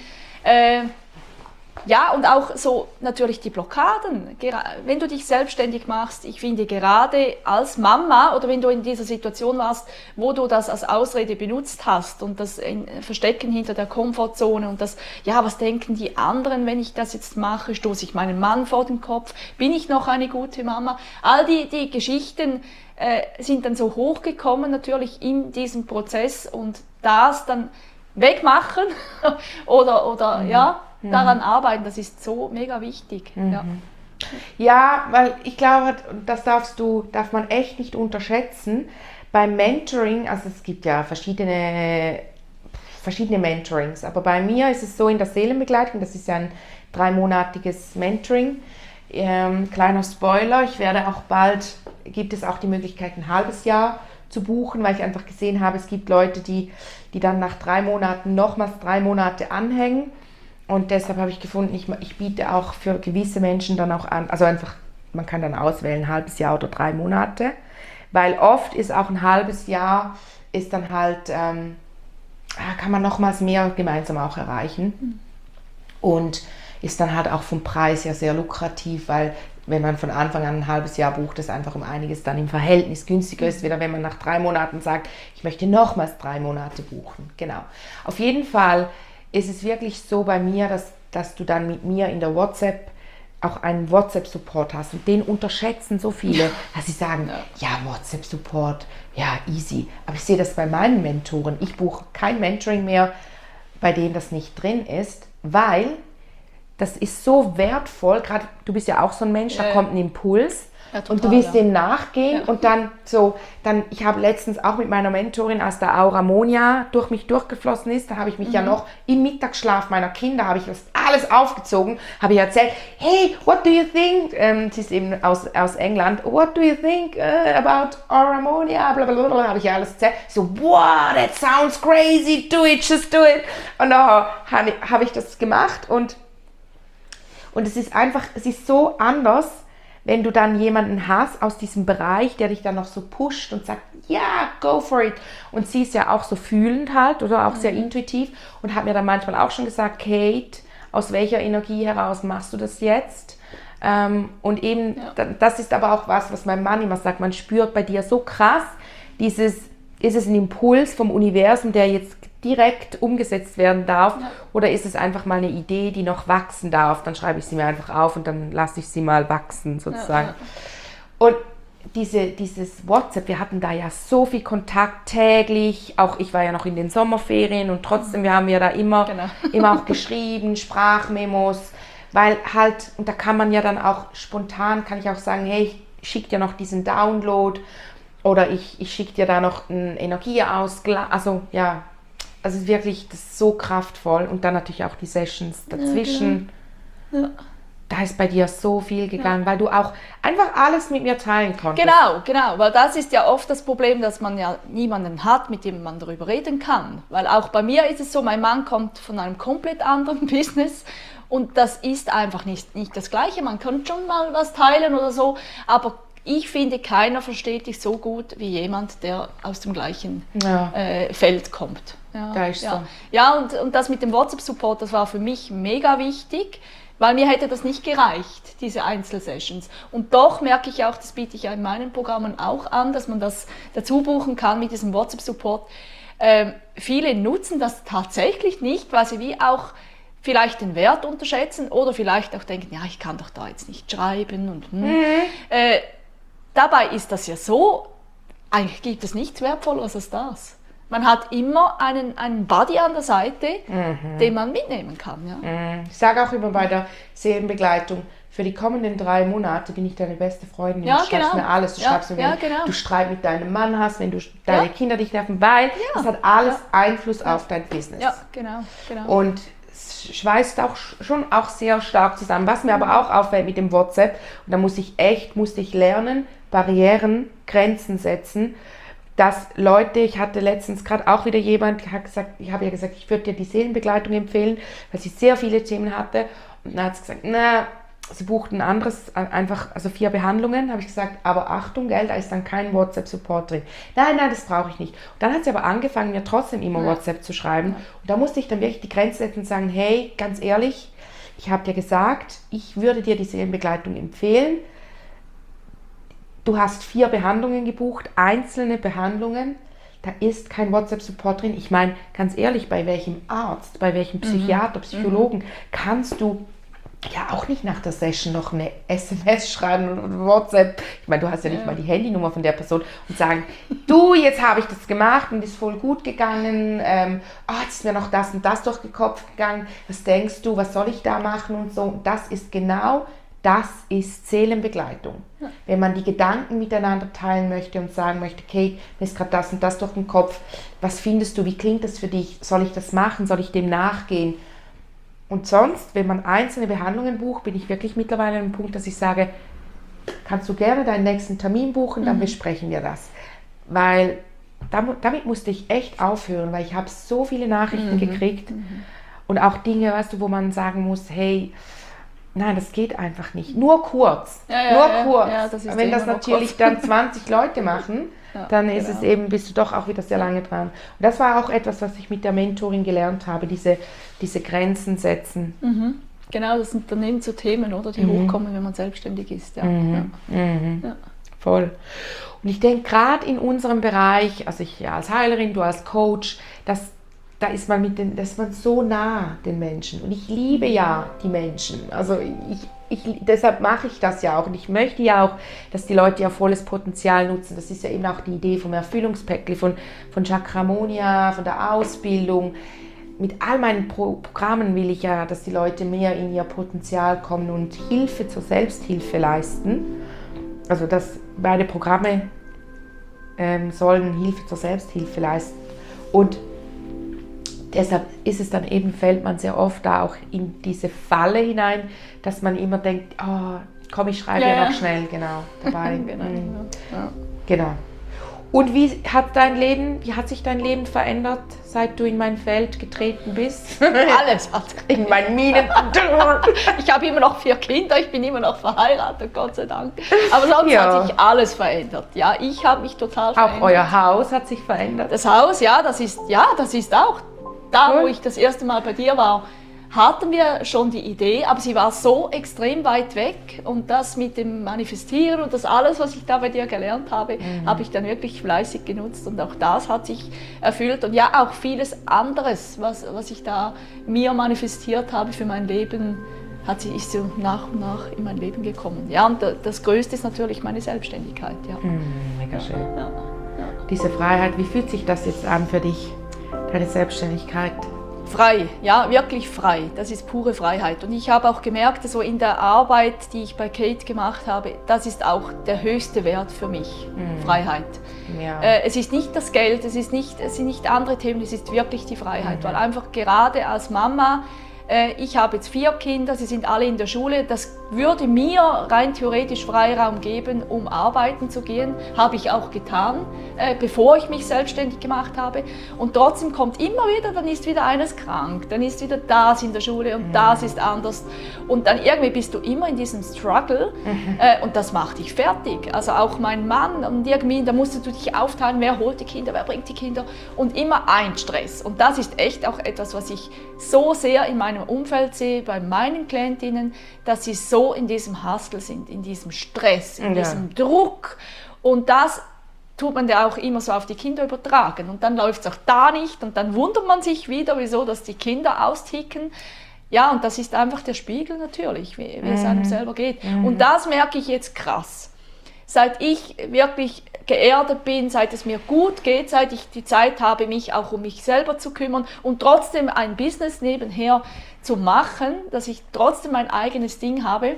Speaker 3: Ja, und auch so natürlich die Blockaden. Wenn du dich selbstständig machst, ich finde gerade als Mama oder wenn du in dieser Situation warst, wo du das als Ausrede benutzt hast und das Verstecken hinter der Komfortzone und das, ja, was denken die anderen, wenn ich das jetzt mache, stoße ich meinen Mann vor den Kopf, bin ich noch eine gute Mama? All die Geschichten sind dann so hochgekommen natürlich in diesem Prozess, und das dann wegmachen oder daran arbeiten, das ist so mega wichtig.
Speaker 1: Ja, weil ich glaube, das darf man echt nicht unterschätzen. Beim Mentoring, also es gibt ja verschiedene Mentorings, aber bei mir ist es so in der Seelenbegleitung, das ist ja ein 3-monatiges Mentoring. Kleiner Spoiler, gibt es auch die Möglichkeit, ein halbes Jahr zu buchen, weil ich einfach gesehen habe, es gibt Leute, die dann nach 3 Monaten nochmals 3 Monate anhängen. Und deshalb habe ich gefunden, ich biete auch für gewisse Menschen dann auch an, also einfach man kann dann auswählen, ein halbes Jahr oder 3 Monate, weil oft ist auch ein halbes Jahr, ist dann halt, kann man nochmals mehr gemeinsam auch erreichen und ist dann halt auch vom Preis ja sehr lukrativ, weil wenn man von Anfang an ein halbes Jahr bucht, das einfach um einiges dann im Verhältnis günstiger ist, wieder wenn man nach 3 Monaten sagt, ich möchte nochmals 3 Monate buchen. Genau. Auf jeden Fall ist es wirklich so bei mir, dass du dann mit mir in der WhatsApp auch einen WhatsApp-Support hast und den unterschätzen so viele, dass sie sagen, ja, WhatsApp-Support, ja, easy. Aber ich sehe das bei meinen Mentoren. Ich buche kein Mentoring mehr, bei denen das nicht drin ist, weil das ist so wertvoll, gerade du bist ja auch so ein Mensch, da kommt ein Impuls und du willst dem nachgehen und dann ich habe letztens auch mit meiner Mentorin, als der Auramonia durch mich durchgeflossen ist, da habe ich mich ja noch im Mittagsschlaf meiner Kinder, habe ich das alles aufgezogen, habe ich erzählt, hey, what do you think, sie ist eben aus England, what do you think about Auramonia, blablabla, habe ich ja alles erzählt, so, wow, that sounds crazy, do it, just do it, und dann habe ich das gemacht und es ist einfach, es ist so anders, wenn du dann jemanden hast aus diesem Bereich, der dich dann noch so pusht und sagt, ja, go for it. Und sie ist ja auch so fühlend halt oder auch sehr intuitiv und hat mir dann manchmal auch schon gesagt, Kate, aus welcher Energie heraus machst du das jetzt? Und eben, das ist aber auch was mein Mann immer sagt, man spürt bei dir so krass, ist es ein Impuls vom Universum, der jetzt direkt umgesetzt werden darf oder ist es einfach mal eine Idee, die noch wachsen darf, dann schreibe ich sie mir einfach auf und dann lasse ich sie mal wachsen sozusagen. Und dieses WhatsApp, wir hatten da ja so viel Kontakt täglich, auch ich war ja noch in den Sommerferien und trotzdem haben wir da immer auch geschrieben, Sprachmemos, weil halt, und da kann man ja dann auch spontan, kann ich auch sagen, hey, ich schicke dir noch diesen Download oder ich schicke dir da noch einen Energieausgleich, also ja, also wirklich, das ist so kraftvoll und dann natürlich auch die Sessions dazwischen. Ja, genau. Da ist bei dir so viel gegangen, weil du auch einfach alles mit mir teilen konntest.
Speaker 3: Genau, weil das ist ja oft das Problem, dass man ja niemanden hat, mit dem man darüber reden kann. Weil auch bei mir ist es so, mein Mann kommt von einem komplett anderen Business und das ist einfach nicht das Gleiche. Man kann schon mal was teilen oder so, aber ich finde, keiner versteht dich so gut wie jemand, der aus dem gleichen Feld kommt.
Speaker 1: Da ist so.
Speaker 3: Ja, und das mit dem WhatsApp-Support, das war für mich mega wichtig, weil mir hätte das nicht gereicht, diese Einzelsessions. Und doch merke ich auch, das biete ich ja in meinen Programmen auch an, dass man das dazu buchen kann mit diesem WhatsApp-Support. Viele nutzen das tatsächlich nicht, weil sie wie auch vielleicht den Wert unterschätzen oder vielleicht auch denken, ja, ich kann doch da jetzt nicht schreiben und dabei ist das ja so, eigentlich gibt es nichts Wertvolleres als das. Man hat immer einen Buddy an der Seite, den man mitnehmen kann. Ja?
Speaker 1: Ich sage auch immer bei der Seelenbegleitung, für die kommenden 3 Monate bin ich deine beste Freundin. Du schreibst mir alles. Du schreibst mir, wenn du Streit mit deinem Mann hast, wenn du deine Kinder dich nerven, weil das hat alles Einfluss auf dein Business.
Speaker 3: Ja, genau.
Speaker 1: Und es schweißt auch sehr stark zusammen. Was mir aber auch auffällt mit dem WhatsApp, und da musste ich lernen, Barrieren, Grenzen setzen, dass Leute, ich hatte letztens gerade auch wieder jemand, ich habe ja gesagt, ich würde dir die Seelenbegleitung empfehlen, weil sie sehr viele Themen hatte. Und dann hat sie gesagt, sie bucht ein anderes, einfach, also 4 Behandlungen, habe ich gesagt, aber Achtung, gell, da ist dann kein WhatsApp-Support drin. Nein, das brauche ich nicht. Und dann hat sie aber angefangen, mir trotzdem immer WhatsApp zu schreiben. Und da musste ich dann wirklich die Grenze setzen und sagen, hey, ganz ehrlich, ich habe dir gesagt, ich würde dir die Seelenbegleitung empfehlen. Du hast 4 Behandlungen gebucht, einzelne Behandlungen, da ist kein WhatsApp-Support drin. Ich meine, ganz ehrlich, bei welchem Arzt, bei welchem Psychiater, Psychologen kannst du ja auch nicht nach der Session noch eine SMS schreiben und WhatsApp. Ich meine, du hast ja nicht mal die Handynummer von der Person und sagen, du, jetzt habe ich das gemacht und ist voll gut gegangen. Jetzt ist mir noch das und das durch den Kopf gegangen. Was denkst du, was soll ich da machen und so. Das ist Seelenbegleitung. Ja. Wenn man die Gedanken miteinander teilen möchte und sagen möchte, okay, mir ist gerade das und das durch den Kopf, was findest du, wie klingt das für dich, soll ich das machen, soll ich dem nachgehen? Und sonst, wenn man einzelne Behandlungen bucht, bin ich wirklich mittlerweile an einem Punkt, dass ich sage, kannst du gerne deinen nächsten Termin buchen, dann besprechen wir das. Weil damit musste ich echt aufhören, weil ich habe so viele Nachrichten gekriegt und auch Dinge, weißt du, wo man sagen muss, hey, nein, das geht einfach nicht. Nur kurz.
Speaker 3: Kurz. Ja, das ist
Speaker 1: wenn das natürlich dann 20 Leute machen, dann ist
Speaker 3: genau.
Speaker 1: es eben, bist du doch auch wieder sehr lange dran. Und das war auch etwas, was ich mit der Mentorin gelernt habe, diese Grenzen setzen.
Speaker 3: Mhm. Genau, das sind dann eben so Themen, oder, die hochkommen, wenn man selbstständig ist. Ja. Ja.
Speaker 1: Voll. Und ich denke, gerade in unserem Bereich, also ich als Heilerin, du als Coach, da ist man so nah den Menschen. Und ich liebe ja die Menschen. Also deshalb mache ich das ja auch. Und ich möchte ja auch, dass die Leute ihr volles Potenzial nutzen. Das ist ja eben auch die Idee vom Erfüllungspäckchen, von Chakramonia, von der Ausbildung. Mit all meinen Programmen will ich ja, dass die Leute mehr in ihr Potenzial kommen und Hilfe zur Selbsthilfe leisten. Also beide Programme sollen Hilfe zur Selbsthilfe leisten. Und deshalb fällt man sehr oft da auch in diese Falle hinein, dass man immer denkt, oh, komm, ich schreibe ja noch schnell, genau, dabei. Genau. Und wie hat sich dein Leben verändert, seit du in mein Feld getreten bist?
Speaker 3: Alles hat sich
Speaker 1: in mein Minen.
Speaker 3: Ich habe immer noch 4 Kinder, ich bin immer noch verheiratet, Gott sei Dank. Aber sonst hat sich alles verändert. Ja, ich habe mich total verändert.
Speaker 1: Auch euer Haus hat sich verändert?
Speaker 3: Das Haus, das ist auch da, wo ich das erste Mal bei dir war, hatten wir schon die Idee, aber sie war so extrem weit weg und das mit dem Manifestieren und das alles, was ich da bei dir gelernt habe, habe ich dann wirklich fleißig genutzt und auch das hat sich erfüllt und ja, auch vieles anderes, was ich da mir manifestiert habe für mein Leben, ist so nach und nach in mein Leben gekommen. Ja, und das Größte ist natürlich meine Selbstständigkeit. Ja.
Speaker 1: Mega schön. Ja. Diese Freiheit, wie fühlt sich das jetzt an für dich, deine Selbstständigkeit?
Speaker 3: Frei, ja, wirklich frei. Das ist pure Freiheit. Und ich habe auch gemerkt, so in der Arbeit, die ich bei Kate gemacht habe, das ist auch der höchste Wert für mich, Freiheit. Ja. Es ist nicht das Geld, es sind nicht andere Themen, es ist wirklich die Freiheit. Weil einfach gerade als Mama, ich habe jetzt 4 Kinder, sie sind alle in der Schule, das würde mir rein theoretisch Freiraum geben, um arbeiten zu gehen. Habe ich auch getan, bevor ich mich selbstständig gemacht habe. Und trotzdem kommt immer wieder, dann ist wieder eines krank, dann ist wieder das in der Schule und das ist anders. Und dann irgendwie bist du immer in diesem Struggle und das macht dich fertig. Also auch mein Mann und irgendwie, da musst du dich aufteilen, wer holt die Kinder, wer bringt die Kinder und immer ein Stress. Und das ist echt auch etwas, was ich so sehr in meinem Umfeld sehe, bei meinen Klientinnen, dass sie so in diesem Hustle sind, in diesem Stress, in diesem Druck. Und das tut man ja auch immer so auf die Kinder übertragen. Und dann läuft es auch da nicht und dann wundert man sich wieder, wieso dass die Kinder austicken. Ja, und das ist einfach der Spiegel natürlich, wie es einem selber geht. Und das merke ich jetzt krass. Seit ich wirklich geerdet bin, seit es mir gut geht, seit ich die Zeit habe, mich auch um mich selber zu kümmern und trotzdem ein Business nebenher zu machen, dass ich trotzdem mein eigenes Ding habe,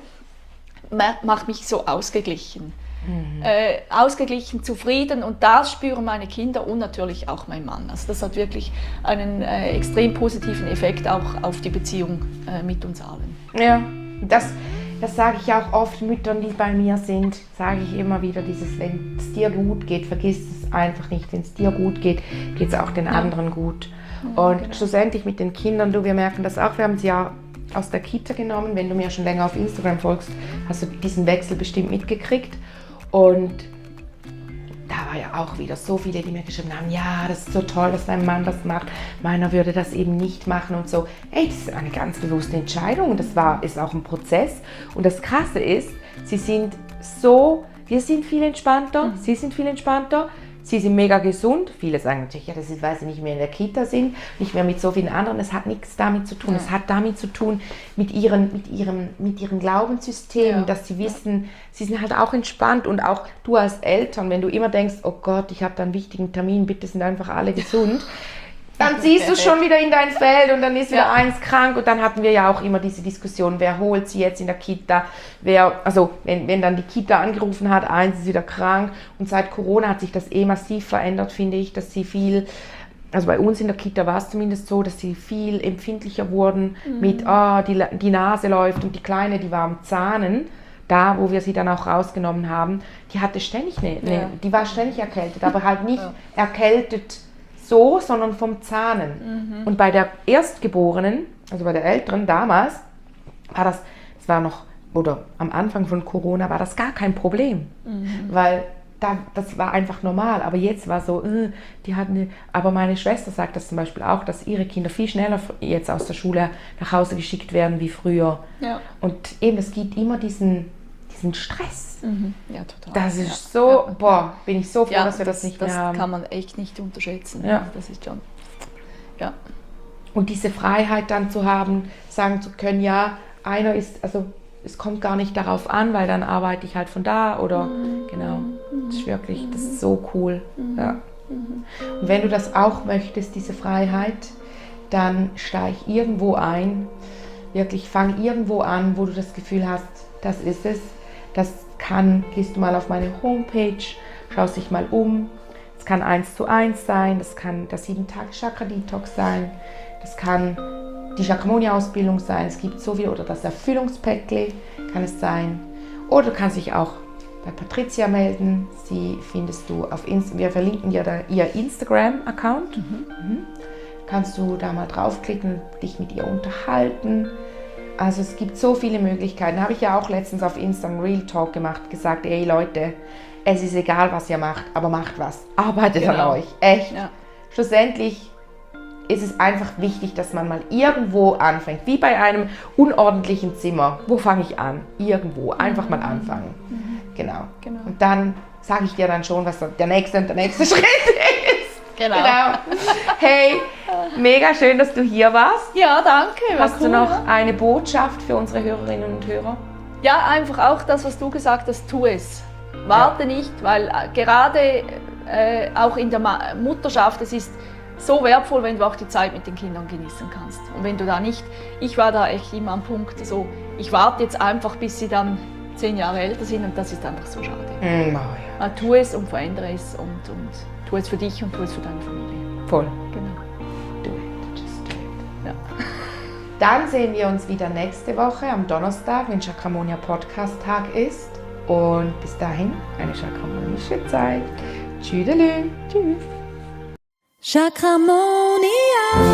Speaker 3: macht mich so ausgeglichen. Ausgeglichen, zufrieden und das spüren meine Kinder und natürlich auch mein Mann. Also das hat wirklich einen extrem positiven Effekt auch auf die Beziehung mit uns allen.
Speaker 1: Ja, das sage ich auch oft Müttern, die bei mir sind, sage ich immer wieder, wenn es dir gut geht, vergiss es einfach nicht. Wenn es dir gut geht, geht es auch den anderen gut. Und schlussendlich mit den Kindern, wir merken das auch, wir haben sie ja aus der Kita genommen. Wenn du mir schon länger auf Instagram folgst, hast du diesen Wechsel bestimmt mitgekriegt. Und da war ja auch wieder so viele, die mir geschrieben haben, ja, das ist so toll, dass dein Mann das macht, meiner würde das eben nicht machen und so. Ey, das ist eine ganz bewusste Entscheidung und ist auch ein Prozess. Und das Krasse ist, wir sind viel entspannter, sie sind viel entspannter, sie sind mega gesund. Viele sagen natürlich, ja, das ist, weil sie nicht mehr in der Kita sind, nicht mehr mit so vielen anderen. Es hat nichts damit zu tun. Es hat damit zu tun mit ihrem Glaubenssystem, dass sie wissen, sie sind halt auch entspannt. Und auch du als Eltern, wenn du immer denkst, oh Gott, ich habe da einen wichtigen Termin, bitte sind einfach alle gesund. Dann siehst du schon wieder in dein Feld und dann ist wieder eins krank. Und dann hatten wir ja auch immer diese Diskussion, wer holt sie jetzt in der Kita, wenn dann die Kita angerufen hat, eins ist wieder krank. Und seit Corona hat sich das massiv verändert, finde ich, dass sie also bei uns in der Kita war es zumindest so, dass sie viel empfindlicher wurden mit, die Nase läuft und die Kleine, die war am Zahnen. Da, wo wir sie dann auch rausgenommen haben, die hatte ständig die war ständig erkältet, aber halt nicht erkältet so, sondern vom Zahnen. Und bei der Erstgeborenen, also bei der Älteren damals, war das es war noch, oder am Anfang von Corona war das gar kein Problem, weil das war einfach normal, aber jetzt war so, aber meine Schwester sagt das zum Beispiel auch, dass ihre Kinder viel schneller jetzt aus der Schule nach Hause geschickt werden wie früher.
Speaker 3: Ja.
Speaker 1: Und eben, es gibt immer diesen Stress.
Speaker 3: Ja, total.
Speaker 1: Das ist so, bin ich so froh, dass wir das nicht mehr haben.
Speaker 3: Das kann man echt nicht unterschätzen.
Speaker 1: Ja.
Speaker 3: Das ist schon, ja.
Speaker 1: Und diese Freiheit dann zu haben, sagen zu können, ja, einer ist, also es kommt gar nicht darauf an, weil dann arbeite ich halt von da oder genau. Das ist wirklich, das ist so cool. Ja. Und wenn du das auch möchtest, diese Freiheit, dann steig irgendwo ein. Wirklich, fang irgendwo an, wo du das Gefühl hast, das ist es. Gehst du mal auf meine Homepage, schaust dich mal um. Es kann 1:1 sein, das kann der 7-Tage-Chakra-Detox sein, das kann die Chakramonia-Ausbildung sein, es gibt so viel, oder das Erfüllungspäckle kann es sein. Oder du kannst dich auch bei Patricia melden, sie findest du auf Instagram, wir verlinken ja ihr Instagram-Account. Kannst du da mal draufklicken und dich mit ihr unterhalten. Also es gibt so viele Möglichkeiten. Habe ich ja auch letztens auf Insta einen Real Talk gemacht, gesagt, ey Leute, es ist egal, was ihr macht, aber macht was. Arbeitet an euch, echt. Ja. Schlussendlich ist es einfach wichtig, dass man mal irgendwo anfängt, wie bei einem unordentlichen Zimmer. Wo fange ich an? Irgendwo, einfach mal anfangen. Genau. Und dann sage ich dir dann schon, was der nächste Schritt ist. Genau. Hey, mega schön, dass du hier warst.
Speaker 3: Ja, danke.
Speaker 1: Hast du noch eine Botschaft für unsere Hörerinnen und Hörer?
Speaker 3: Ja, einfach auch das, was du gesagt hast, tu es. Warte nicht, weil gerade auch in der Mutterschaft, es ist so wertvoll, wenn du auch die Zeit mit den Kindern genießen kannst. Und wenn du da nicht, ich war da echt immer am Punkt, so, ich warte jetzt einfach, bis sie dann 10 Jahre älter sind, und das ist einfach so schade. Tu es und verändere es und tu es für dich und tu es für deine Familie.
Speaker 1: Voll.
Speaker 3: Genau.
Speaker 1: Do it, just do it.
Speaker 3: Ja.
Speaker 1: Dann sehen wir uns wieder nächste Woche am Donnerstag, wenn Chakramonia Podcast Tag ist. Und bis dahin eine chakramonische Zeit. Tschüdelü. Tschüss.
Speaker 2: Chakramonia.